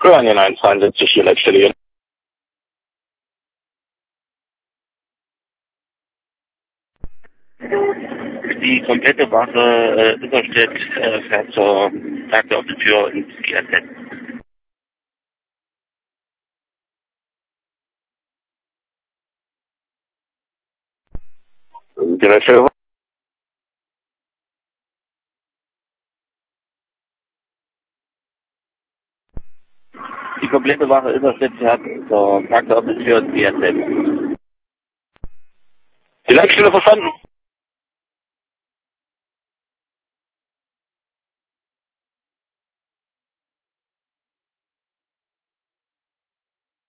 Röhringen 172, hier Leitstelle hier. Die komplette Wache Überstedt fährt zur Tagte auf die Tür ins IAZ. Die Leitstelle. Die komplette Wache Überstedt fährt zur Tagte auf die Tür ins IAZ. Die Leitstelle verstanden.